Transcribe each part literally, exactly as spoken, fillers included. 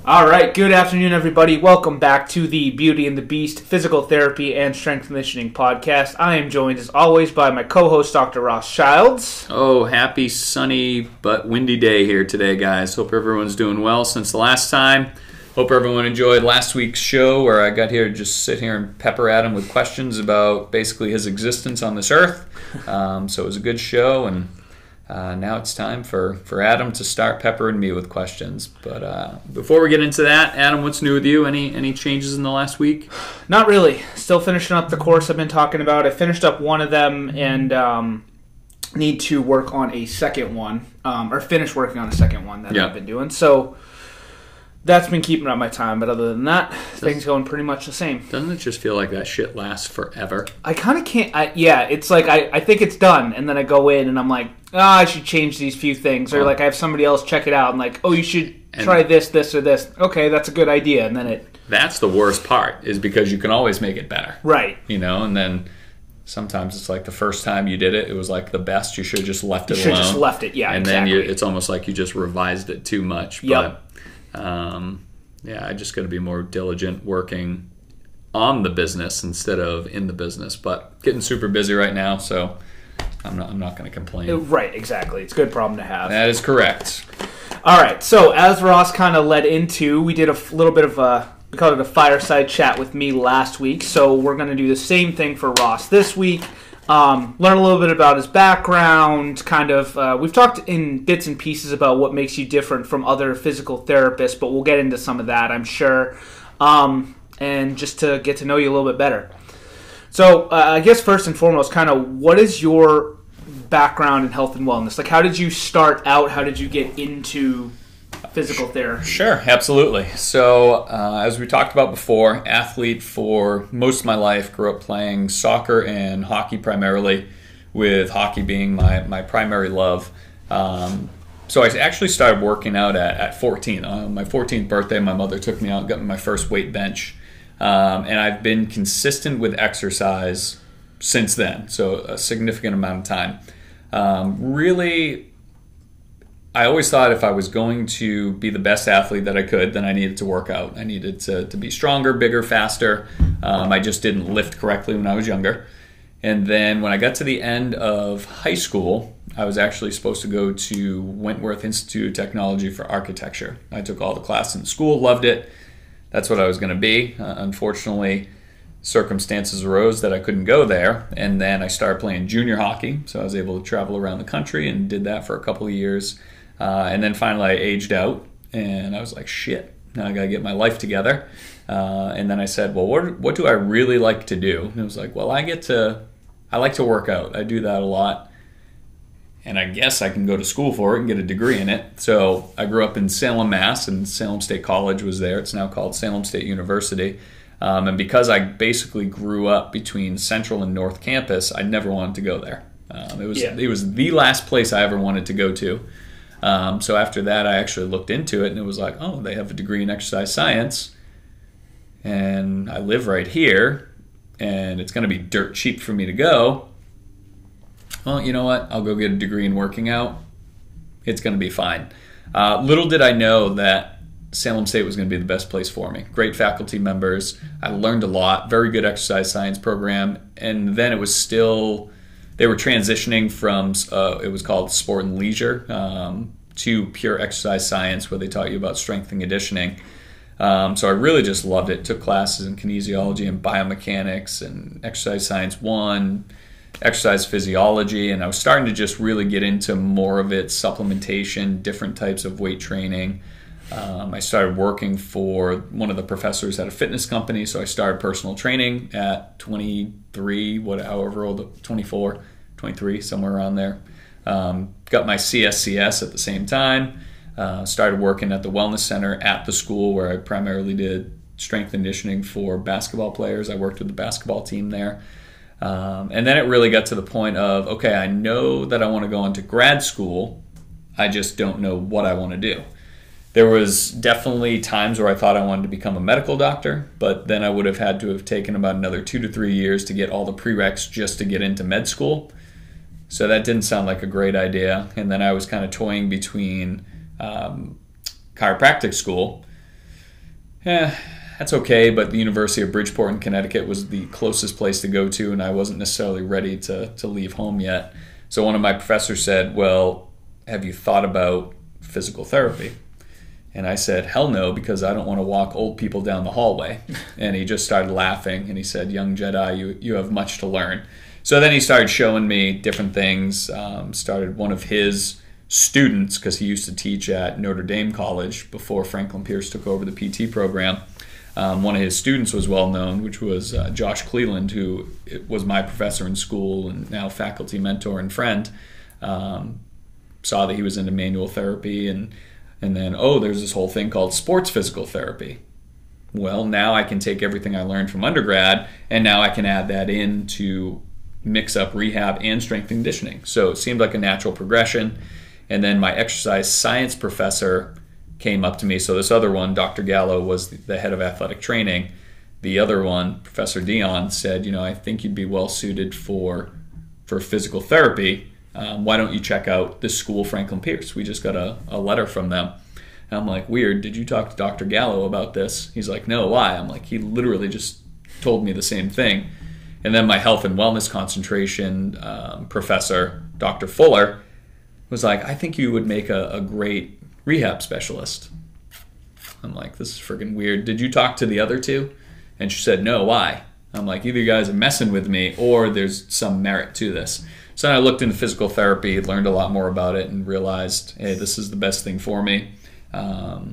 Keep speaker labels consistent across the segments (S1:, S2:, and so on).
S1: All right, good afternoon, everybody. Welcome back to the Beauty and the Beast Physical Therapy and Strength Conditioning Podcast. I am joined, as always, by my co-host, Doctor Ross Childs.
S2: Oh, happy, sunny, but windy day here today, guys. Hope everyone's doing well since the last time. Hope everyone enjoyed last week's show where I got here to just sit here and pepper at him with questions about basically his existence on this earth. Um, so it was a good show, and Uh, now it's time for, for Adam to start peppering me with questions. But uh, before we get into that, Adam, what's new with you? Any any changes in the last week?
S1: Not really. Still finishing up the course I've been talking about. I finished up one of them and um, need to work on a second one, um, or finish working on a second one that
S2: yeah.
S1: I've been doing. So that's been keeping up my time. But other than that, things going pretty much the same.
S2: Doesn't it just feel like that shit lasts forever?
S1: I kind of can't. I, yeah, it's like I, I think it's done, and then I go in and I'm like, oh, I should change these few things. Or like I have somebody else check it out and like, oh, you should
S2: and
S1: try this, this, or this. Okay, that's a good idea. And then it...
S2: That's the worst part, is because you can always make it better.
S1: Right.
S2: You know, and then sometimes it's like the first time you did it, it was like the best. You should have just left it
S1: you
S2: alone.
S1: You should have just left it, yeah,
S2: And
S1: exactly.
S2: then you, it's almost like you just revised it too much.
S1: Yep.
S2: But, um, yeah, I just got to be more diligent working on the business instead of in the business. But getting super busy right now, so I'm not I'm not going to complain.
S1: Right, exactly. It's a good problem to have.
S2: That is correct.
S1: All right, so as Ross kind of led into, we did a f- little bit of a, we called it a fireside chat with me last week, so we're going to do the same thing for Ross this week. Um, learn a little bit about his background, kind of, uh, we've talked in bits and pieces about what makes you different from other physical therapists, but we'll get into some of that, I'm sure, um, and just to get to know you a little bit better. So, uh, I guess first and foremost, kind of, what is your background in health and wellness? Like, how did you start out? How did you get into physical therapy?
S2: Sure, absolutely. So, uh, as we talked about before, athlete for most of my life, grew up playing soccer and hockey primarily, with hockey being my, my primary love. Um, so I actually started working out at, at fourteen. On my fourteenth birthday, my mother took me out and got me my first weight bench. Um, and I've been consistent with exercise since then, so a significant amount of time. Um, really, I always thought if I was going to be the best athlete that I could, then I needed to work out. I needed to, to be stronger, bigger, faster. Um, I just didn't lift correctly when I was younger. And then when I got to the end of high school, I was actually supposed to go to Wentworth Institute of Technology for Architecture. I took all the classes in school, loved it. That's what I was going to be. Uh, unfortunately, circumstances arose that I couldn't go there, and then I started playing junior hockey, so I was able to travel around the country and did that for a couple of years. Uh, and then finally I aged out, and I was like, shit, now I got to get my life together. Uh, and then I said, well, what, what do I really like to do? And it was like, well, I get to, I like to work out. I do that a lot. And I guess I can go to school for it and get a degree in it. So I grew up in Salem, Mass, and Salem State College was there. It's now called Salem State University. Um, and because I basically grew up between Central and North Campus, I never wanted to go there. Um, it was
S1: yeah.
S2: it was the last place I ever wanted to go to. Um, so after that, I actually looked into it, and it was like, oh, they have a degree in exercise science, and I live right here, and it's going to be dirt cheap for me to go. Well, you know what? I'll go get a degree in working out. It's going to be fine. Uh, little did I know that Salem State was going to be the best place for me. Great faculty members. I learned a lot. Very good exercise science program. And then it was still, they were transitioning from, uh, it was called sport and leisure, um, to pure exercise science, where they taught you about strength and conditioning. Um, so I really just loved it. Took classes in kinesiology and biomechanics and exercise science one, exercise physiology, and I was starting to just really get into more of it, supplementation, different types of weight training. Um, I started working for one of the professors at a fitness company, so I started personal training at twenty-three, what, however old, twenty-four, twenty-three, somewhere around there. Um, got my C S C S at the same time. Uh, started working at the wellness center at the school, where I primarily did strength conditioning for basketball players. I worked with the basketball team there. Um, and then it really got to the point of, okay, I know that I want to go into grad school. I just don't know what I want to do. There was definitely times where I thought I wanted to become a medical doctor, but then I would have had to have taken about another two to three years to get all the prereqs just to get into med school. So that didn't sound like a great idea. And then I was kind of toying between um, chiropractic school yeah, that's okay, but the University of Bridgeport in Connecticut was the closest place to go to, and I wasn't necessarily ready to, to leave home yet. So one of my professors said, well, have you thought about physical therapy? And I said, hell no, because I don't want to walk old people down the hallway. And he just started laughing, and he said, young Jedi, you, you have much to learn. So then he started showing me different things, um, started one of his students, because he used to teach at Notre Dame College before Franklin Pierce took over the P T program. Um, one of his students was well known, which was uh, Josh Cleland, who was my professor in school and now faculty mentor and friend. Um, saw that he was into manual therapy, and and then, oh, there's this whole thing called sports physical therapy. Well, now I can take everything I learned from undergrad, and now I can add that in to mix up rehab and strength and conditioning. So it seemed like a natural progression. And then my exercise science professor came up to me. So this other one, Doctor Gallo, was the head of athletic training. The other one, Professor Dion, said, you know, I think you'd be well suited for for physical therapy. Um, why don't you check out this school, Franklin Pierce? We just got a, a letter from them. And I'm like, weird, did you talk to Doctor Gallo about this? He's like, no, why? I'm like, he literally just told me the same thing. And then my health and wellness concentration um, professor, Doctor Fuller, was like, I think you would make a, a great rehab specialist. I'm like, this is freaking weird. Did you talk to the other two? And she said, no, why? I'm like, either you guys are messing with me or there's some merit to this. So then I looked into physical therapy, learned a lot more about it, and realized, hey, this is the best thing for me. Um,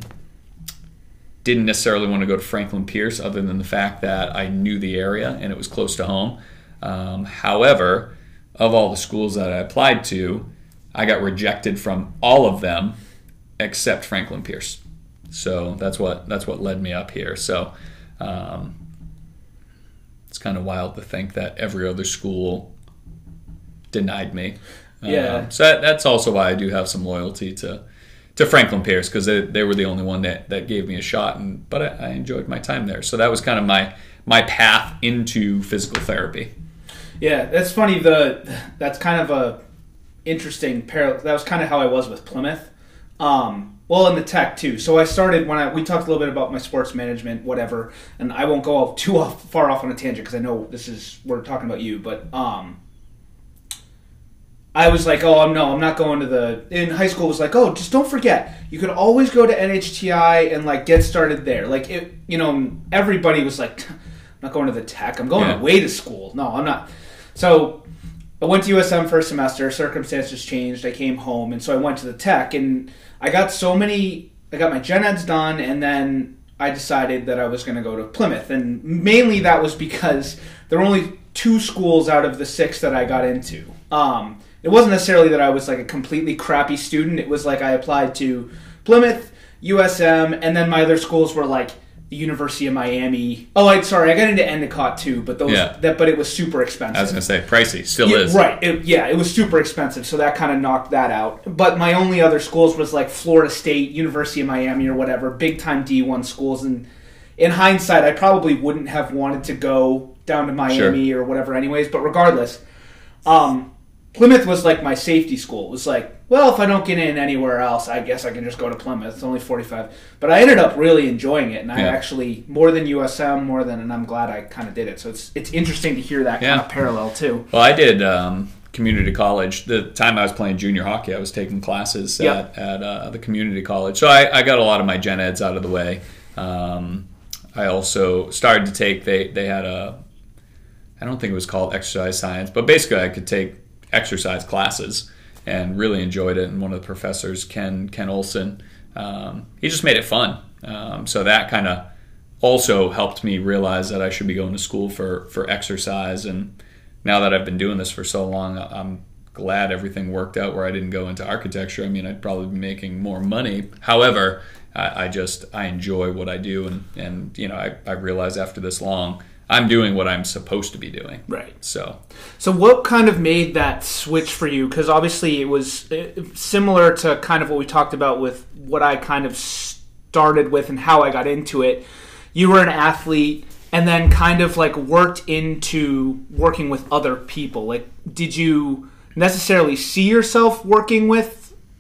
S2: didn't necessarily want to go to Franklin Pierce other than the fact that I knew the area and it was close to home. Um, however, of all the schools that I applied to, I got rejected from all of them except Franklin Pierce. So that's what that's what led me up here. So um, it's kind of wild to think that every other school denied me.
S1: Yeah.
S2: Um, so that, that's also why I do have some loyalty to to Franklin Pierce, because they, they were the only one that, that gave me a shot. And but I, I enjoyed my time there. So that was kind of my my path into physical therapy.
S1: Yeah, that's funny. The that's kind of a interesting parallel. That was kind of how I was with Plymouth. Um, well, in the tech too. So I started when I we talked a little bit about my sports management, whatever, and I won't go off too off, far off on a tangent because I know this is we're talking about you, but um, I was like, oh, I'm no, I'm not going to the. In high school, it was like, oh, just don't forget, you could always go to N H T I and like get started there. Like it, you know, everybody was like, I'm not going to the tech. I'm going
S2: Yeah.
S1: away to school. No, I'm not. So I went to U S M for a semester. Circumstances changed. I came home, and so I went to the tech, and I got so many. I got my gen eds done, and then I decided that I was going to go to Plymouth, and mainly that was because there were only two schools out of the six that I got into. Um, it wasn't necessarily that I was like a completely crappy student. It was like I applied to Plymouth, U S M, and then my other schools were like the University of Miami. Oh, I sorry, I got into Endicott too, but those
S2: Yeah.
S1: that but it was super expensive.
S2: I was going to say, pricey. Still
S1: Yeah,
S2: is.
S1: right. It, yeah, it was super expensive, so that kind of knocked that out. But my only other schools was like Florida State, University of Miami, or whatever, big time D one schools. And in hindsight, I probably wouldn't have wanted to go down to Miami
S2: Sure.
S1: or whatever, anyways. But regardless, um, Plymouth was like my safety school. It was like, well, if I don't get in anywhere else, I guess I can just go to Plymouth. It's only forty-five. But I ended up really enjoying it, and I
S2: Yeah.
S1: actually, more than U S M, more than, and I'm glad I kind of did it. So it's it's interesting to hear that
S2: Yeah.
S1: kind of parallel too.
S2: Well, I did um, community college. The time I was playing junior hockey, I was taking classes
S1: Yeah.
S2: at, at uh, the community college. So I, I got a lot of my gen eds out of the way. Um, I also started to take, they, they had a, I don't think it was called exercise science, but basically I could take exercise classes and really enjoyed it. And one of the professors, Ken Ken Olson, um, he just made it fun. Um, so that kind of also helped me realize that I should be going to school for, for exercise. And now that I've been doing this for so long, I'm glad everything worked out where I didn't go into architecture. I mean, I'd probably be making more money. However, I, I just, I enjoy what I do. And, and you know, I, I realize after this long, I'm doing what I'm supposed to be doing.
S1: Right.
S2: So,
S1: So what kind of made that switch for you? Because obviously it was uh, similar to kind of what we talked about with what I kind of started with and how I got into it. You were an athlete and then kind of like worked into working with other people. Like, did you necessarily see yourself working with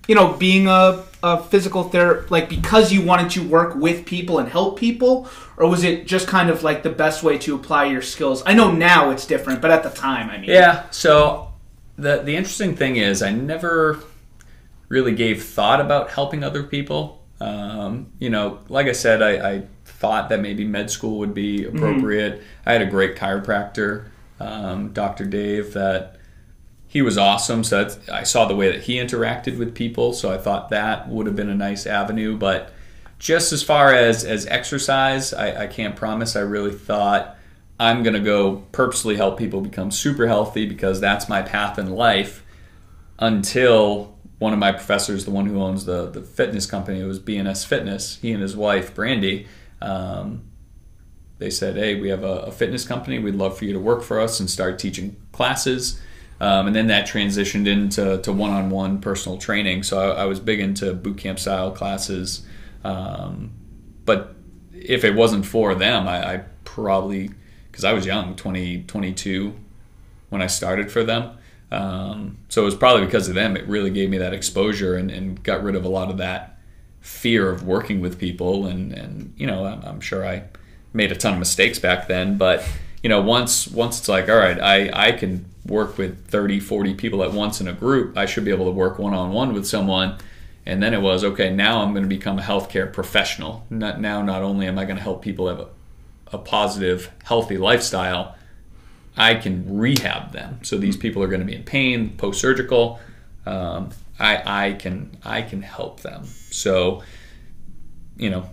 S1: you know, being a, a physical therapist, like because you wanted to work with people and help people, or was it just kind of like the best way to apply your skills? I know now it's different, but at the time, I mean.
S2: Yeah, so the the interesting thing is I never really gave thought about helping other people. Um, you know, like I said, I, I thought that maybe med school would be appropriate. Mm-hmm. I had a great chiropractor, um, Doctor Dave, that he was awesome. So that's, I saw the way that he interacted with people, so I thought that would have been a nice avenue. But just as far as, as exercise, I, I can't promise. I really thought I'm going to go purposely help people become super healthy because that's my path in life, until one of my professors, the one who owns the, the fitness company, it was B N S Fitness, he and his wife, Brandy, um, they said, hey, we have a, a fitness company. We'd love for you to work for us and start teaching classes. Um, and then that transitioned into to one-on-one personal training. So I, I was big into boot camp style classes. Um, but if it wasn't for them, I, I probably, because I was young, twenty, twenty-two when I started for them. Um, so it was probably because of them. It really gave me that exposure and, and got rid of a lot of that fear of working with people. And, and you know, I'm, I'm sure I made a ton of mistakes back then. But, you know, once once it's like, all right, I, I can work with thirty, forty people at once in a group. I should be able to work one-on-one with someone. And then it was, okay, now I'm going to become a healthcare professional. Not, now not only am I going to help people have a, a positive, healthy lifestyle, I can rehab them. So these people are going to be in pain, post-surgical. Um, I, I can I can help them. So, you know,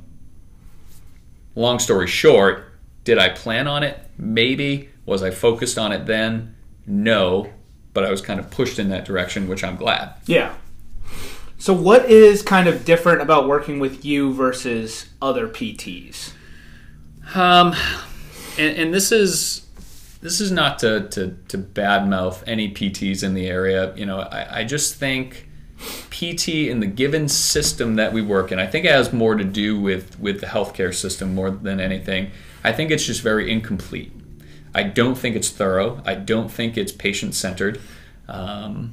S2: long story short, did I plan on it? Maybe. Was I focused on it then? No. But I was kind of pushed in that direction, which I'm glad.
S1: Yeah. So what is kind of different about working with you versus other P Ts?
S2: Um, and, and this is this is not to, to, to badmouth any P Ts in the area. You know, I, I just think P T in the given system that we work in, I think it has more to do with, with the healthcare system more than anything. I think it's just very incomplete. I don't think it's thorough. I don't think it's patient-centered. Um,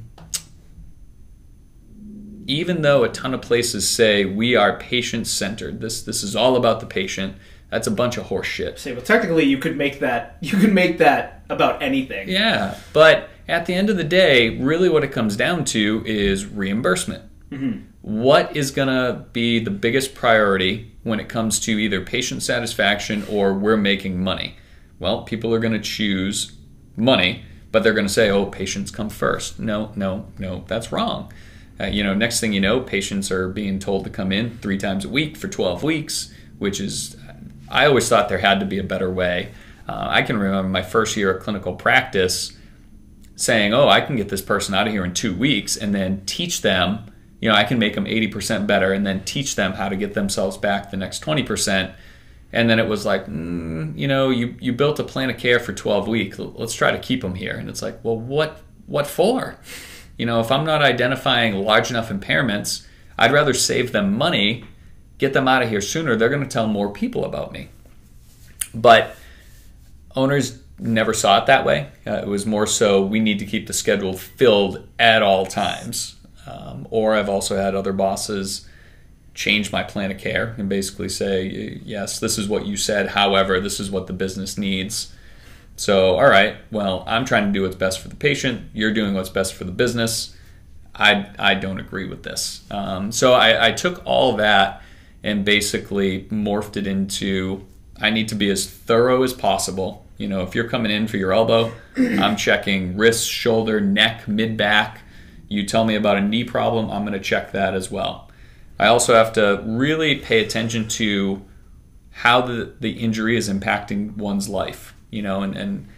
S2: even though a ton of places say we are patient-centered, this this is all about the patient, that's a bunch of horse shit.
S1: Say, well, technically, you could make that you could make that about anything.
S2: Yeah, but at the end of the day, really what it comes down to is reimbursement. Mm-hmm. What is going to be the biggest priority when it comes to either patient satisfaction or we're making money? Well, people are going to choose money, but they're going to say, oh, patients come first. No, no, no, that's wrong. Uh, you know, next thing you know, patients are being told to come in three times a week for twelve weeks, which is, I always thought there had to be a better way. Uh, I can remember my first year of clinical practice saying, oh, I can get this person out of here in two weeks and then teach them, you know, I can make them eighty percent better and then teach them how to get themselves back the next twenty percent. And then it was like, mm, you know, you, you built a plan of care for twelve weeks. Let's try to keep them here. And it's like, well, what what for? You know, if I'm not identifying large enough impairments, I'd rather save them money, get them out of here sooner. They're going to tell more people about me. But owners never saw it that way. Uh, it was more so we need to keep the schedule filled at all times. Um, or I've also had other bosses change my plan of care and basically say, yes, this is what you said. However, this is what the business needs. So, all right, well, I'm trying to do what's best for the patient. You're doing what's best for the business. I, I don't agree with this. Um, so I, I took all that and basically morphed it into, I need to be as thorough as possible. You know, if you're coming in for your elbow, I'm checking wrist, shoulder, neck, mid-back. You tell me about a knee problem, I'm going to check that as well. I also have to really pay attention to how the, the injury is impacting one's life. You know, and, and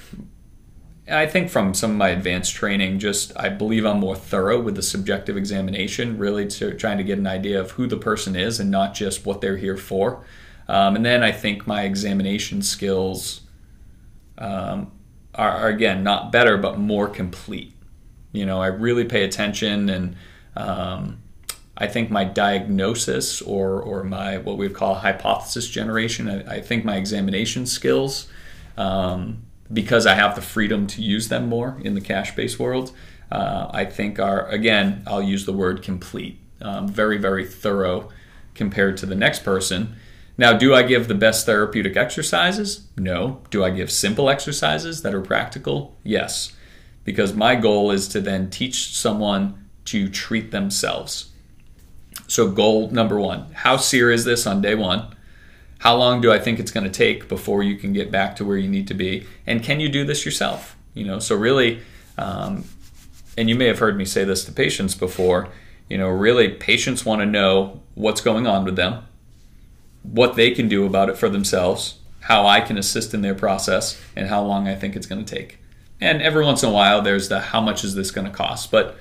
S2: I think from some of my advanced training, just I believe I'm more thorough with the subjective examination, really to trying to get an idea of who the person is and not just what they're here for. Um, and then I think my examination skills um, are, are, again, not better, but more complete. You know, I really pay attention, and um, I think my diagnosis or, or my what we would call hypothesis generation, I, I think my examination skills, Um, because I have the freedom to use them more in the cash-based world, uh, I think are, again, I'll use the word complete, um, very, very thorough compared to the next person. Now, do I give the best therapeutic exercises? No. Do I give simple exercises that are practical? Yes. Because my goal is to then teach someone to treat themselves. So goal number one, how serious is this on day one? How long do I think it's going to take before you can get back to where you need to be? And can you do this yourself? You know, so really, um, and you may have heard me say this to patients before, you know, really patients want to know what's going on with them, what they can do about it for themselves, how I can assist in their process, and how long I think it's going to take. And every once in a while, there's the how much is this going to cost? But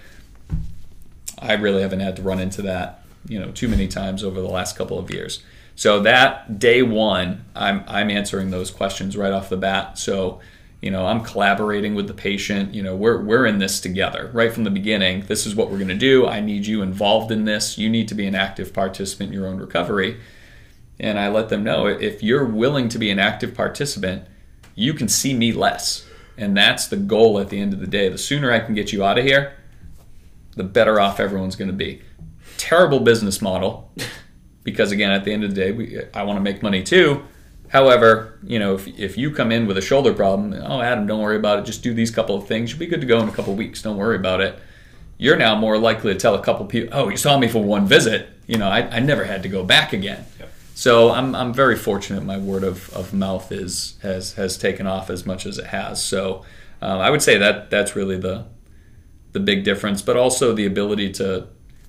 S2: I really haven't had to run into that, you know, too many times over the last couple of years. So that day one, I'm I'm answering those questions right off the bat. So, you know, I'm collaborating with the patient. You know, we're we're in this together right from the beginning. This is what we're going to do. I need you involved in this. You need to be an active participant in your own recovery. And I let them know, if you're willing to be an active participant, you can see me less. And that's the goal at the end of the day. The sooner I can get you out of here, the better off everyone's going to be. Terrible business model, because again, at the end of the day, we, I want to make money too. However, you know, if, if you come in with a shoulder problem, oh, Adam, don't worry about it. Just do these couple of things. You'll be good to go in a couple of weeks. Don't worry about it. You're now more likely to tell a couple people, oh, you saw me for one visit. You know, I, I never had to go back again. Yep. So I'm I'm very fortunate my word of, of mouth is has has taken off as much as it has. So um, I would say that that's really the the big difference, but also the ability to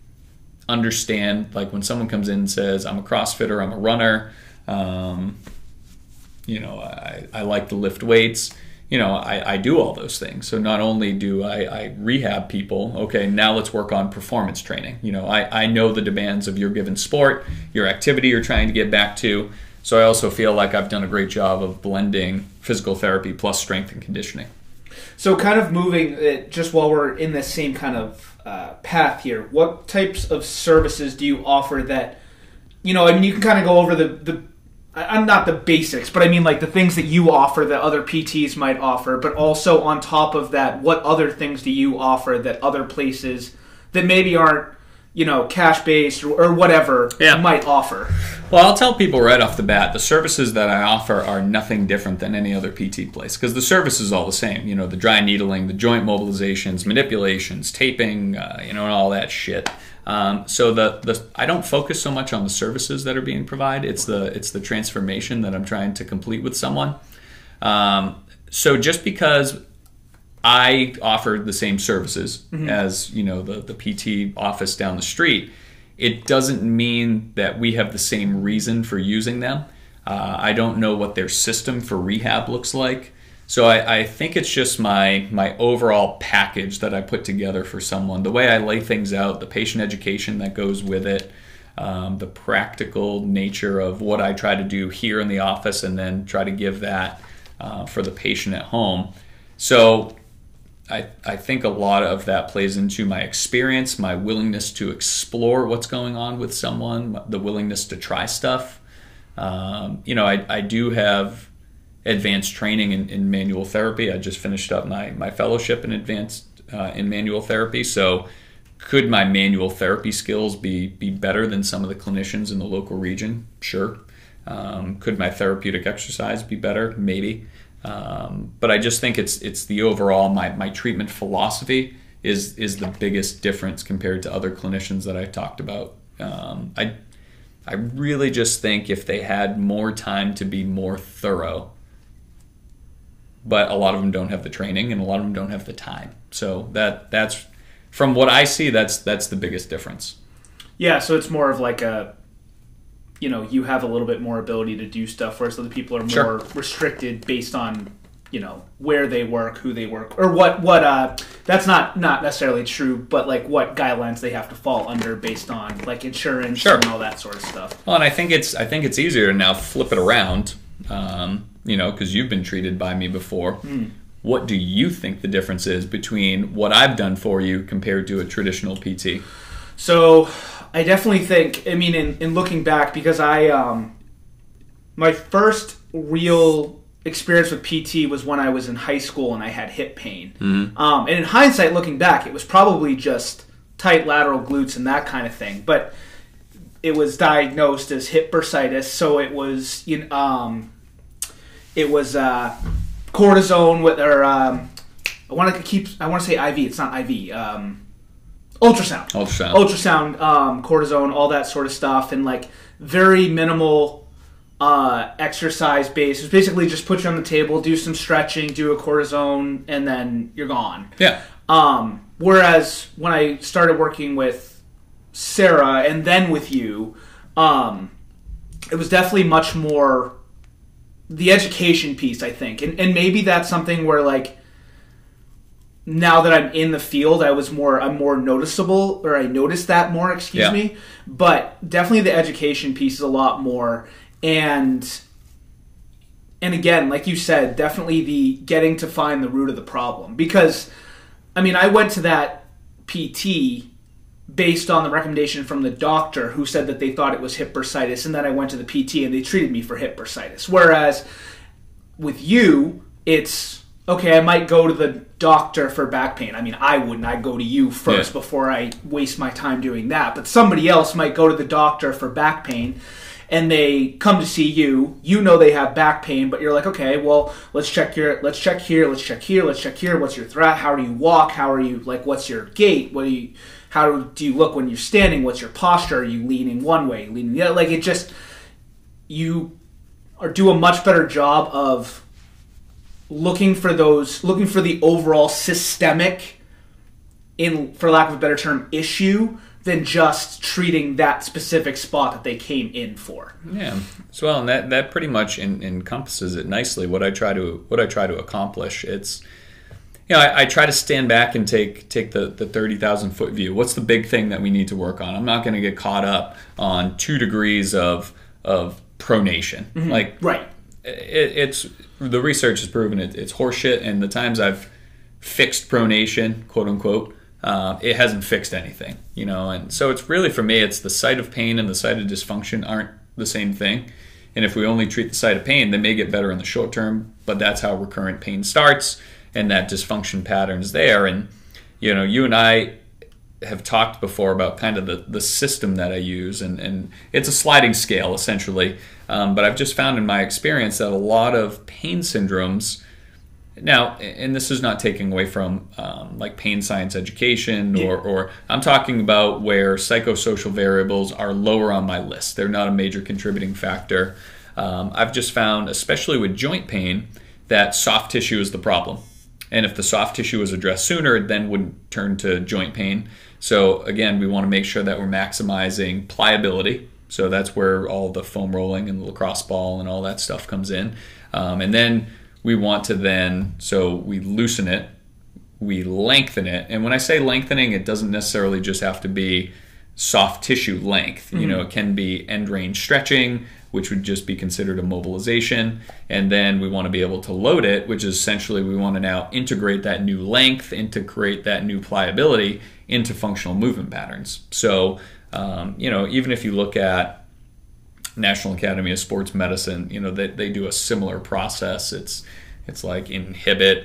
S2: understand, like when someone comes in and says, I'm a CrossFitter, I'm a runner, um, you know, I, I like to lift weights. You know, I, I do all those things. So not only do I, I rehab people, okay, now let's work on performance training. You know, I, I know the demands of your given sport, your activity you're trying to get back to. So I also feel like I've done a great job of blending physical therapy plus strength and conditioning.
S1: So kind of moving, it, just while we're in this same kind of uh, path here, what types of services do you offer that, you know, I mean, you can kind of go over the, the I'm not the basics, but I mean like the things that you offer that other P Ts might offer, but also on top of that, what other things do you offer that other places that maybe aren't, you know, cash-based or, or whatever yeah. might offer?
S2: Well, I'll tell people right off the bat, the services that I offer are nothing different than any other P T place, because the service is all the same. You know, the dry needling, the joint mobilizations, manipulations, taping, uh, you know, and all that shit. Um, so the, the I don't focus so much on the services that are being provided. It's the it's the transformation that I'm trying to complete with someone. Um, so just because I offer the same services mm-hmm. as, you know, the, the P T office down the street, it doesn't mean that we have the same reason for using them. Uh, I don't know what their system for rehab looks like. So I, I think it's just my my overall package that I put together for someone. The way I lay things out, the patient education that goes with it, um, the practical nature of what I try to do here in the office and then try to give that uh, for the patient at home. So I, I think a lot of that plays into my experience, my willingness to explore what's going on with someone, the willingness to try stuff. Um, you know, I, I do have advanced training in, in manual therapy. I just finished up my, my fellowship in advanced uh, in manual therapy. So could my manual therapy skills be be better than some of the clinicians in the local region? Sure. Um, could my therapeutic exercise be better? Maybe. Um, but I just think it's it's the overall, my, my treatment philosophy is is the biggest difference compared to other clinicians that I've talked about. Um, I I really just think if they had more time to be more thorough, but a lot of them don't have the training and a lot of them don't have the time. So that that's, from what I see, that's that's the biggest difference.
S1: Yeah, so it's more of like a, you know, you have a little bit more ability to do stuff, whereas other people are more
S2: sure.
S1: restricted based on, you know, where they work, who they work, or what, what uh, that's not, not necessarily true, but like what guidelines they have to fall under based on like insurance
S2: sure.
S1: and all that sort of stuff.
S2: Well, and I think it's I think it's easier to now flip it around. Um, you know, because you've been treated by me before. Mm. What do you think the difference is between what I've done for you compared to a traditional P T?
S1: So I definitely think, I mean, in, in looking back, because I, um, my first real experience with P T was when I was in high school and I had hip pain.
S2: Mm-hmm.
S1: Um, and in hindsight, looking back, it was probably just tight lateral glutes and that kind of thing. But it was diagnosed as hip bursitis, so it was you know, um, it was uh, cortisone with or um, I want to keep I want to say I V. It's not I V. Um, ultrasound.
S2: Ultrasound.
S1: Ultrasound. Um, cortisone. All that sort of stuff, and like very minimal. Uh, exercise base. It's basically just put you on the table, do some stretching, do a cortisone, and then you're gone.
S2: Yeah.
S1: Um, whereas when I started working with Sarah and then with you, um, it was definitely much more the education piece, I think. And, and maybe that's something where, like, now that I'm in the field, I was more, I'm more noticeable, or I noticed that more, excuse
S2: yeah.
S1: me. But definitely the education piece is a lot more. And and again, like you said, definitely the getting to find the root of the problem. Because, I mean, I went to that P T based on the recommendation from the doctor who said that they thought it was hip bursitis, and then I went to the P T and they treated me for hip bursitis. Whereas with you, it's, okay, I might go to the doctor for back pain. I mean, I wouldn't. I'd go to you first yeah. before I waste my time doing that. But somebody else might go to the doctor for back pain, and they come to see you, you know they have back pain, but you're like, okay, well, let's check your, let's check here, let's check here, let's check here. What's your threat? How do you walk? How are you, like, what's your gait? What do you, how do you look when you're standing? What's your posture? Are you leaning one way, leaning the other? Like, it just, you are do a much better job of looking for those, looking for the overall systemic, in, for lack of a better term, issue, than just treating that specific spot that they came in for.
S2: Yeah, as well, and that, that pretty much en- encompasses it nicely. What I try to what I try to accomplish. It's, you know, I, I try to stand back and take take the the thirty thousand foot view. What's the big thing that we need to work on? I'm not going to get caught up on two degrees of of pronation.
S1: Mm-hmm.
S2: Like,
S1: right,
S2: it, it's the research has proven it, it's horseshit. And the times I've fixed pronation, quote unquote. Uh, it hasn't fixed anything, you know, and so it's really, for me, it's the site of pain and the site of dysfunction aren't the same thing. And if we only treat the site of pain, they may get better in the short term, but that's how recurrent pain starts, and that dysfunction pattern's there. And, you know, you and I have talked before about kind of the, the system that I use, and, and it's a sliding scale, essentially. Um, but I've just found in my experience that a lot of pain syndromes, now, and this is not taking away from um, like pain science education, or, yeah. or I'm talking about where psychosocial variables are lower on my list. They're not a major contributing factor. Um, I've just found, especially with joint pain, that soft tissue is the problem. And if the soft tissue was addressed sooner, it then wouldn't turn to joint pain. So again, we want to make sure that we're maximizing pliability. So that's where all the foam rolling and the lacrosse ball and all that stuff comes in. Um, and then we want to then, so we loosen it, we lengthen it. And when I say lengthening, it doesn't necessarily just have to be soft tissue length. Mm-hmm. You know, it can be end range stretching, which would just be considered a mobilization. And then we want to be able to load it, which is essentially we want to now integrate that new length, integrate that new pliability into functional movement patterns. So, um, you know, even if you look at National Academy of Sports Medicine, you know, they, they do a similar process. It's it's like inhibit,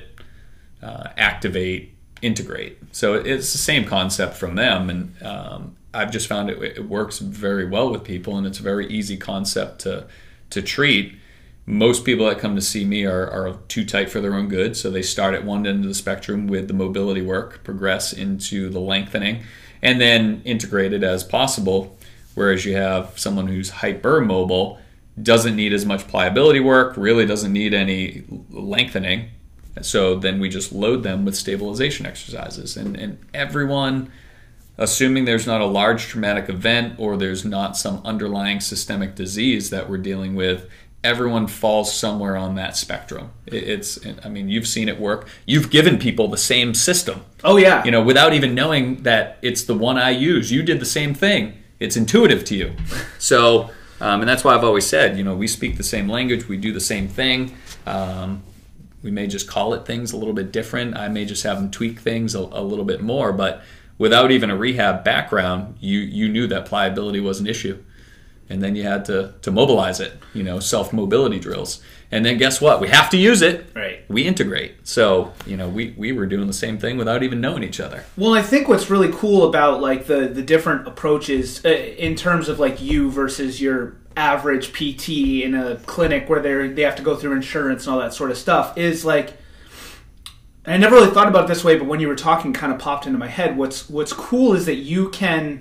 S2: uh, activate, integrate. So it's the same concept from them, and um, I've just found it, it works very well with people, and it's a very easy concept to to treat. Most people that come to see me are, are too tight for their own good, so they start at one end of the spectrum with the mobility work, progress into the lengthening, and then integrate it as possible. Whereas you have someone who's hypermobile, doesn't need as much pliability work, really doesn't need any lengthening. So then we just load them with stabilization exercises. And, and everyone, assuming there's not a large traumatic event or there's not some underlying systemic disease that we're dealing with, everyone falls somewhere on that spectrum. It, it's, I mean, you've seen it work. You've given people the same system.
S1: Oh, yeah.
S2: You know, without even knowing that it's the one I use. You did the same thing. It's intuitive to you. So, um, and that's why I've always said, you know, we speak the same language, we do the same thing. Um, we may just call it things a little bit different. I may just have them tweak things a, a little bit more, but without even a rehab background, you you knew that pliability was an issue. And then you had to, to mobilize it, you know, self-mobility drills. And then guess what? We have to use it.
S1: Right.
S2: We integrate. So, you know, we, we were doing the same thing without even knowing each other.
S1: Well, I think what's really cool about like the, the different approaches uh, in terms of like you versus your average P T in a clinic where they they have to go through insurance and all that sort of stuff is like, and I never really thought about it this way, but when you were talking, kind of popped into my head. What's what's cool is that you can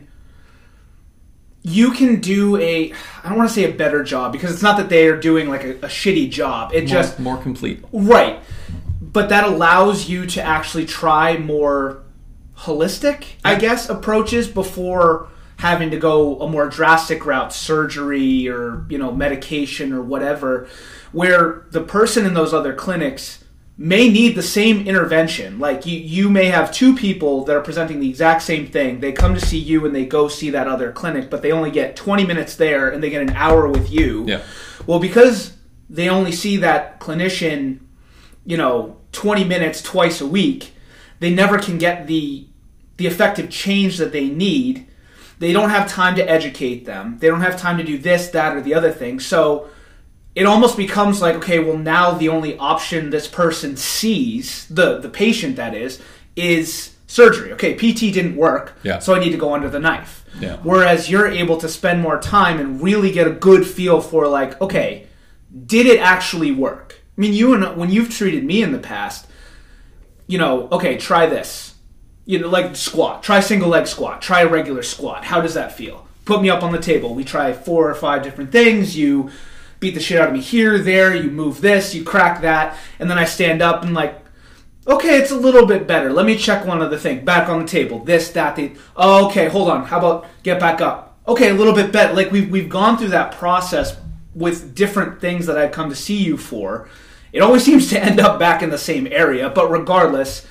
S1: you can do a, I don't want to say a better job because it's not that they are doing like a, a shitty job. It
S2: more,
S1: just
S2: more complete,
S1: right? But that allows you to actually try more holistic, I guess, approaches before having to go a more drastic route, surgery or, you know, medication or whatever, where the person in those other clinics may need the same intervention. Like you, you may have two people that are presenting the exact same thing. They come to see you and they go see that other clinic, but they only get twenty minutes there and they get an hour with you.
S2: Yeah.
S1: Well, because they only see that clinician, you know, twenty minutes twice a week, they never can get the the effective change that they need. They don't have time to educate them. They don't have time to do this, that, or the other thing. So it almost becomes like, okay, well, now the only option this person sees, the, the patient that is, is surgery. Okay, P T didn't work,
S2: yeah.
S1: so I need to go under the knife.
S2: Yeah.
S1: Whereas you're able to spend more time and really get a good feel for like, okay, did it actually work? I mean, you and when you've treated me in the past, you know, okay, try this. You know, like squat. Try single leg squat. Try a regular squat. How does that feel? Put me up on the table. We try four or five different things. You beat the shit out of me here, there. You move this. You crack that. And then I stand up and like, okay, it's a little bit better. Let me check one other thing. Back on the table. This, that, the... Oh, okay, hold on. How about get back up? Okay, a little bit better. Like we've, we've gone through that process with different things that I've come to see you for. It always seems to end up back in the same area. But regardless,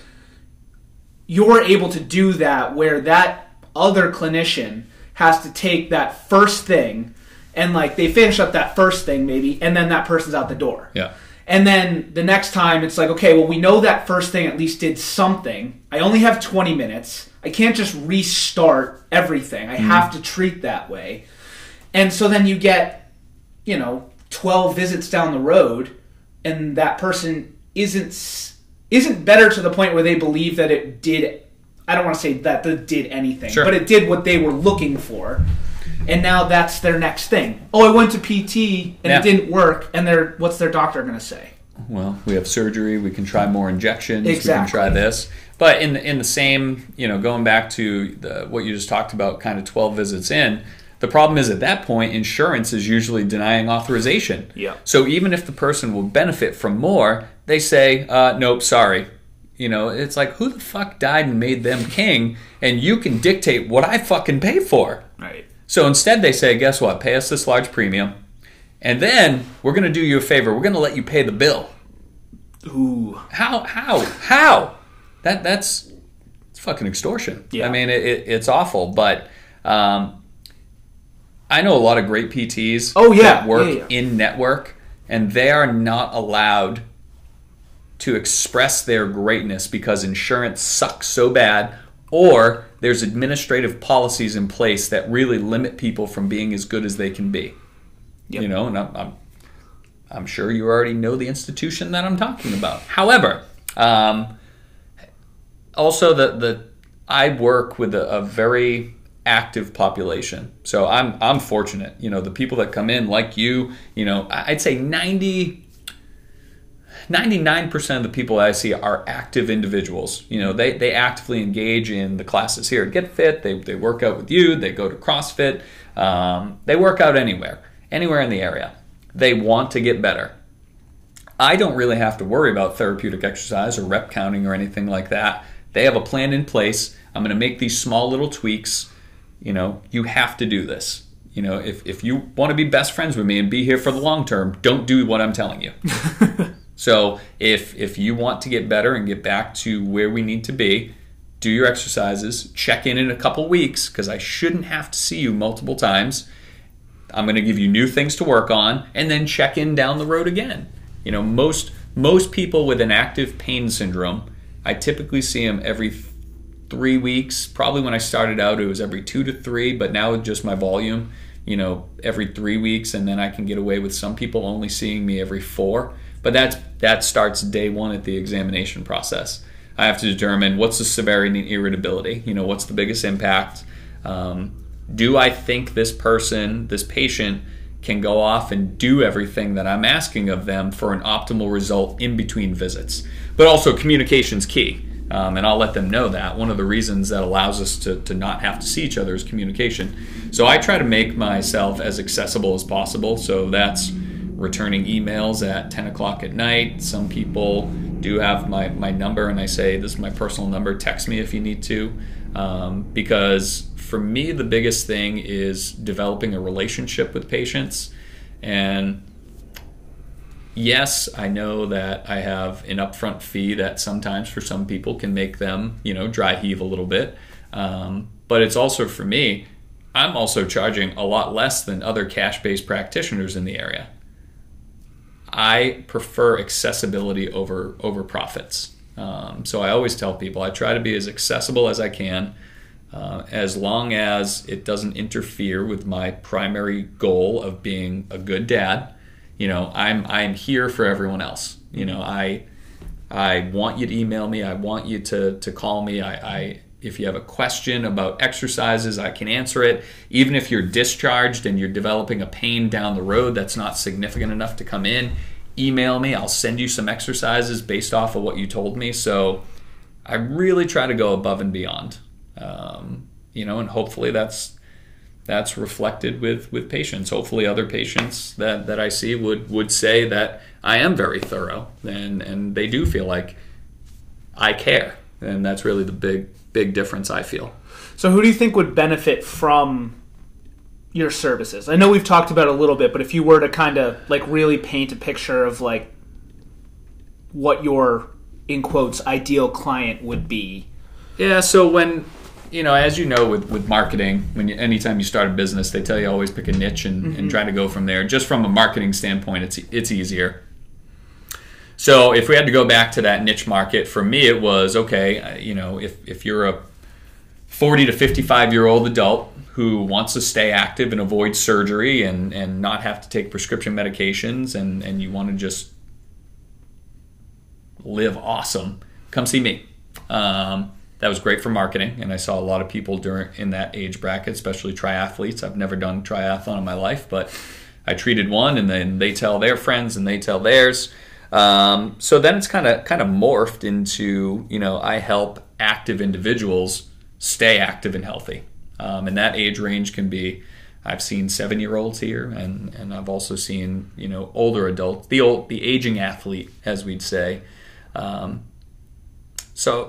S1: you're able to do that where that other clinician has to take that first thing and like they finish up that first thing maybe and then that person's out the door.
S2: Yeah.
S1: And then the next time it's like, okay, well, we know that first thing at least did something. I only have twenty minutes. I can't just restart everything. I mm. have to treat that way. And so then you get, you know, twelve visits down the road and that person isn't isn't better to the point where they believe that it did, I don't want to say that it did anything,
S2: sure.
S1: but it did what they were looking for. And now that's their next thing. Oh, I went to P T and yeah. it didn't work. And they're, what's their doctor going to say?
S2: Well, we have surgery. We can try more injections.
S1: Exactly.
S2: We can try this. But in the, in the same, you know, going back to the, what you just talked about, kind of twelve visits in, the problem is at that point, insurance is usually denying authorization.
S1: Yeah.
S2: So even if the person will benefit from more, they say, uh, nope, sorry. You know, it's like, who the fuck died and made them king? And you can dictate what I fucking pay for.
S1: Right.
S2: So instead they say, guess what? Pay us this large premium. And then we're going to do you a favor. We're going to let you pay the bill.
S1: Ooh.
S2: How? How? How? That That's it's fucking extortion.
S1: Yeah.
S2: I mean, it, it, it's awful. But um, I know a lot of great P Ts
S1: oh, yeah.
S2: that work
S1: yeah, yeah.
S2: in network, and they are not allowed to express their greatness because insurance sucks so bad, or there's administrative policies in place that really limit people from being as good as they can be. Yep. You know, and I'm, I'm, I'm sure you already know the institution that I'm talking about. However, um, also the the I work with a, a very active population, so I'm I'm fortunate. You know, the people that come in, like you, you know, I'd say ninety. ninety-nine percent of the people I see are active individuals. You know, they, they actively engage in the classes here at Get Fit. They, they work out with you. They go to CrossFit. Um, they work out anywhere, anywhere in the area. They want to get better. I don't really have to worry about therapeutic exercise or rep counting or anything like that. They have a plan in place. I'm going to make these small little tweaks. You know, you have to do this. You know, if, if you want to be best friends with me and be here for the long term, don't do what I'm telling you. So if if you want to get better and get back to where we need to be, do your exercises, check in in a couple weeks, because I shouldn't have to see you multiple times. I'm going to give you new things to work on, and then check in down the road again. You know, most most people with an active pain syndrome, I typically see them every three weeks. Probably when I started out, it was every two to three, but now with just my volume, you know, every three weeks, and then I can get away with some people only seeing me every four. But that's that starts day one at the examination process. I have to determine what's the severity and irritability. You know, what's the biggest impact? Um, do I think this person, this patient, can go off and do everything that I'm asking of them for an optimal result in between visits? But also communication's key. Um, and I'll let them know that. One of the reasons that allows us to, to not have to see each other is communication. So I try to make myself as accessible as possible. So that's returning emails at ten o'clock at night. Some people do have my, my number, and I say, this is my personal number, text me if you need to. Um, because for me, the biggest thing is developing a relationship with patients. And yes, I know that I have an upfront fee that sometimes for some people can make them, you know, dry heave a little bit. Um, but it's also, for me, I'm also charging a lot less than other cash-based practitioners in the area. I prefer accessibility over over profits. Um, so I always tell people I try to be as accessible as I can, uh, as long as it doesn't interfere with my primary goal of being a good dad. You know, I'm I'm here for everyone else. You know, I I want you to email me. I want you to to call me. I, I if you have a question about exercises, I can answer it. Even if you're discharged and you're developing a pain down the road that's not significant enough to come in, email me. I'll send you some exercises based off of what you told me. So I really try to go above and beyond. Um, you know, and hopefully that's that's reflected with, with patients. Hopefully other patients that, that I see would, would say that I am very thorough, and, and they do feel like I care. And that's really the big, big difference I feel.
S1: So who do you think would benefit from your services? I know we've talked about it a little bit, but if you were to kind of like really paint a picture of like what your, in quotes, ideal client would be.
S2: Yeah, so when, you know, as you know with, with marketing, when you, anytime you start a business, they tell you always pick a niche and, mm-hmm. and try to go from there. Just from a marketing standpoint, it's it's easier. So if we had to go back to that niche market, for me it was, okay, you know, if, if you're a forty to fifty-five year old adult who wants to stay active and avoid surgery and, and not have to take prescription medications, and, and you want to just live awesome, come see me. Um, that was great for marketing, and I saw a lot of people during in that age bracket, especially triathletes. I've never done triathlon in my life, but I treated one, and then they tell their friends and they tell theirs. Um, so then it's kind of kind of morphed into, you know, I help active individuals stay active and healthy. Um, and that age range can be, I've seen seven-year-olds here, and, and I've also seen, you know, older adults, the old, the aging athlete, as we'd say. Um, so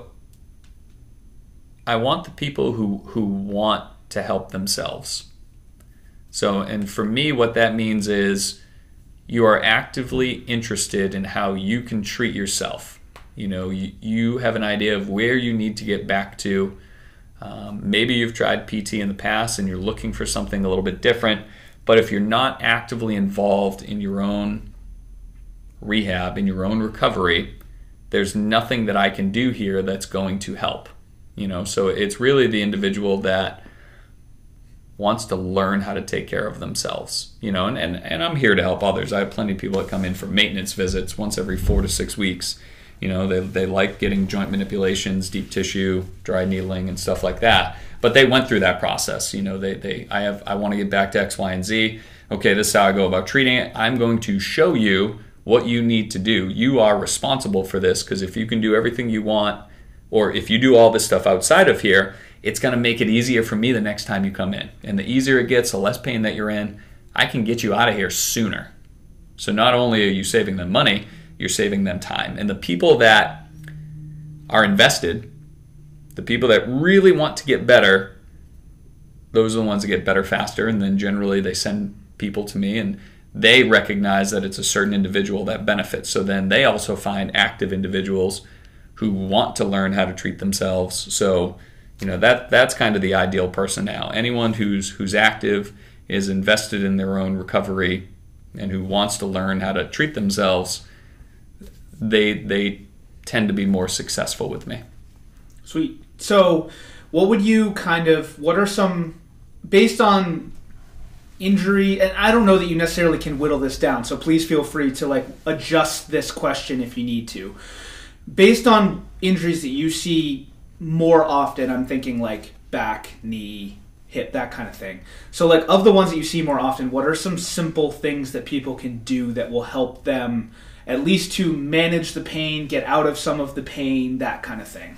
S2: I want the people who, who want to help themselves. So, and for me, what that means is you are actively interested in how you can treat yourself. You know, you, you have an idea of where you need to get back to. Um, maybe you've tried P T in the past and you're looking for something a little bit different, but if you're not actively involved in your own rehab, in your own recovery, there's nothing that I can do here that's going to help. You know, so it's really the individual that wants to learn how to take care of themselves, you know, and, and, and I'm here to help others. I have plenty of people that come in for maintenance visits once every four to six weeks. You know, they they like getting joint manipulations, deep tissue, dry needling, and stuff like that. But they went through that process. You know, they they I have I want to get back to X, Y, and Z. Okay, this is how I go about treating it. I'm going to show you what you need to do. You are responsible for this, because if you can do everything you want, or if you do all this stuff outside of here, it's going to make it easier for me the next time you come in. And the easier it gets, the less pain that you're in, I can get you out of here sooner. So not only are you saving them money, you're saving them time. And the people that are invested, the people that really want to get better, those are the ones that get better faster. And then generally they send people to me, and they recognize that it's a certain individual that benefits. So then they also find active individuals who want to learn how to treat themselves. So, you know, that that's kind of the ideal person now. Anyone who's who's active, is invested in their own recovery, and who wants to learn how to treat themselves, they they tend to be more successful with me.
S1: injury, and I don't know that you necessarily can whittle this down, so please feel free to like adjust this question if you need to. Based on injuries that you see more often, I'm thinking like back, knee, hip, that kind of thing. So like of the ones that you see more often, what are some simple things that people can do that will help them at least to manage the pain, get out of some of the pain, that kind of thing?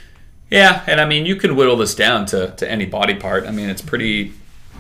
S2: Yeah, and I mean, you can whittle this down to, to any body part. I mean, it's pretty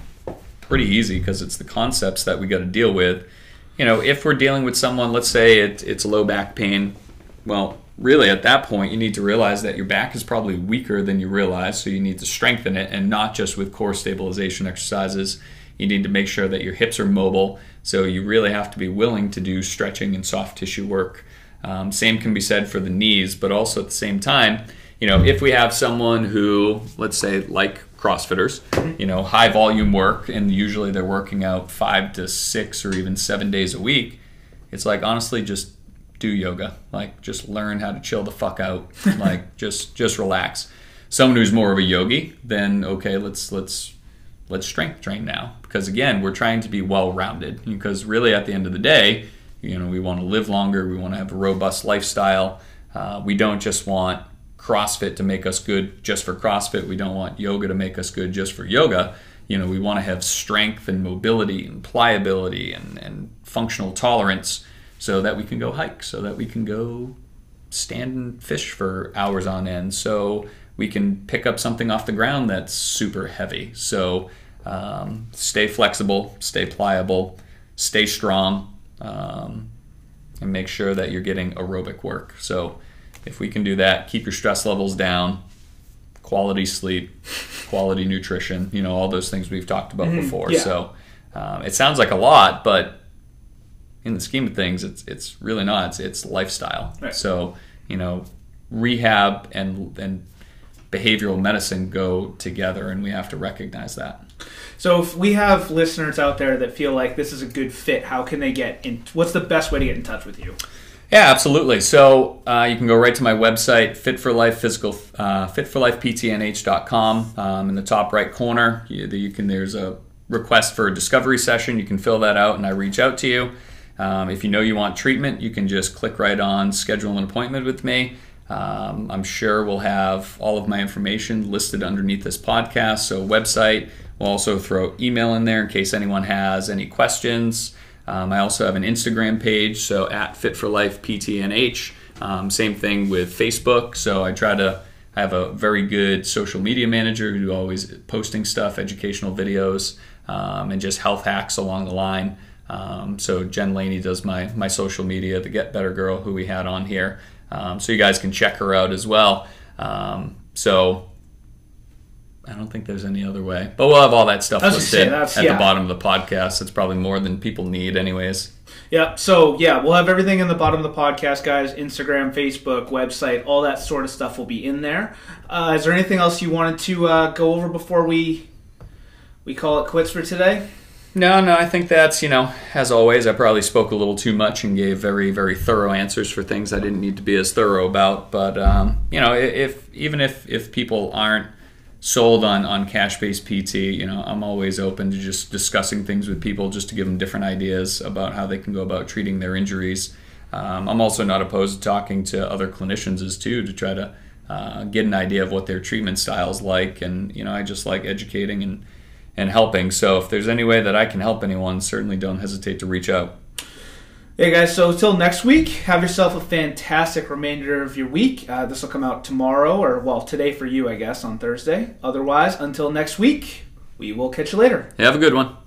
S2: pretty easy because it's the concepts that we got to deal with. You know, if we're dealing with someone, let's say it, it's low back pain, well, really at that point, you need to realize that your back is probably weaker than you realize, so you need to strengthen it, and not just with core stabilization exercises. You need to make sure that your hips are mobile, so you really have to be willing to do stretching and soft tissue work. Um, same can be said for the knees, but also at the same time, you know, if we have someone who, let's say, like CrossFitters, you know, high volume work, and usually they're working out five to six or even seven days a week, it's like, honestly, just do yoga. Like, just learn how to chill the fuck out. Like, just just relax. Someone who's more of a yogi, then okay, let's let's let's strength train now, because again, we're trying to be well-rounded, because really at the end of the day, you know, we want to live longer, we want to have a robust lifestyle. Uh, we don't just want CrossFit to make us good just for CrossFit. We don't want yoga to make us good just for yoga. You know, we want to have strength and mobility and pliability and, and functional tolerance, so that we can go hike, so that we can go stand and fish for hours on end, so we can pick up something off the ground that's super heavy. So um, stay flexible, stay pliable, stay strong, um, and make sure that you're getting aerobic work. So if we can do that, keep your stress levels down, quality sleep, quality nutrition, you know, all those things we've talked about mm-hmm. before. Yeah. So um, it sounds like a lot, but in the scheme of things, it's it's really not. It's, it's lifestyle. Right. So, you know, rehab and and behavioral medicine go together, and we have to recognize that.
S1: So if we have listeners out there that feel like this is a good fit, how can they get in? What's the best way to get in touch with you?
S2: Yeah, absolutely. So uh, you can go right to my website, Fit for Life Physical, uh, fit for life p t n h dot com. Um, in the top right corner, you, you can there's a request for a discovery session. You can fill that out, and I reach out to you. Um, if you know you want treatment, you can just click right on schedule an appointment with me. Um, I'm sure we'll have all of my information listed underneath this podcast. So website, we'll also throw email in there in case anyone has any questions. Um, I also have an Instagram page, so at Fit for Life P T N H. Um, same thing with Facebook. So I try to have a very good social media manager who's always posting stuff, educational videos, um, and just health hacks along the line. Um, so Jen Laney does my my social media, the Get Better Girl who we had on here. Um, so you guys can check her out as well. Um, so I don't think there's any other way. But we'll have all that stuff listed at yeah. the bottom of the podcast. It's probably more than people need anyways.
S1: Yeah, so yeah, we'll have everything in the bottom of the podcast, guys. Instagram, Facebook, website, all that sort of stuff will be in there. Uh, is there anything else you wanted to uh, go over before we we call it quits for today?
S2: No, no, I think that's, you know, as always, I probably spoke a little too much and gave very, very thorough answers for things I didn't need to be as thorough about. But, um, you know, if even if, if people aren't sold on, on cash-based P T, you know, I'm always open to just discussing things with people just to give them different ideas about how they can go about treating their injuries. Um, I'm also not opposed to talking to other clinicians as too, to try to uh, get an idea of what their treatment style's like. And, you know, I just like educating and and helping. So if there's any way that I can help anyone, certainly don't hesitate to reach out.
S1: Hey guys, so until next week, have yourself a fantastic remainder of your week. Uh, this will come out tomorrow, or well, today for you, I guess, on Thursday. Otherwise, until next week, we will catch you later.
S2: Have a good one.